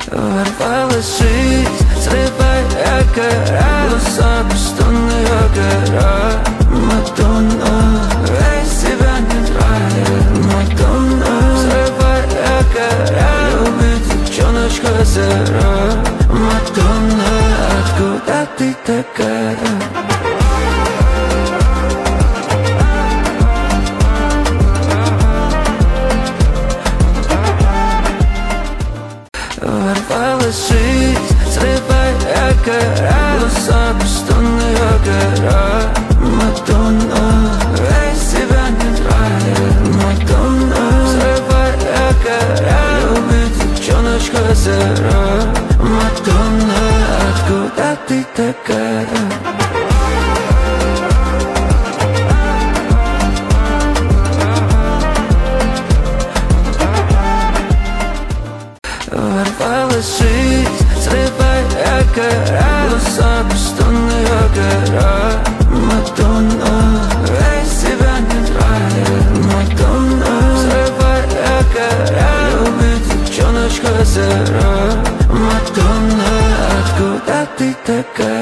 Ворвалась жизнь, срывая кора, глаза пустынная гора. Мадонна, весь тебя не нравится. Мадонна, срывая кора, любит девчоночка зара. Мадонна, откуда ты такая? Ворвалась жизнь, срывая кора, глаза пустынная гора. Мадонна, весь тебя не нравится. Мадонна, срывая кора, любит девчоночка зара. Мадонна, откуда ты такая? Ворвалась жизнь, срывая кора, глаза пустынная гора. Мадонна, весь тебя не нравится. Мадонна, срывая кора, любит девчоночка зара. Мадонна, откуда ты такая?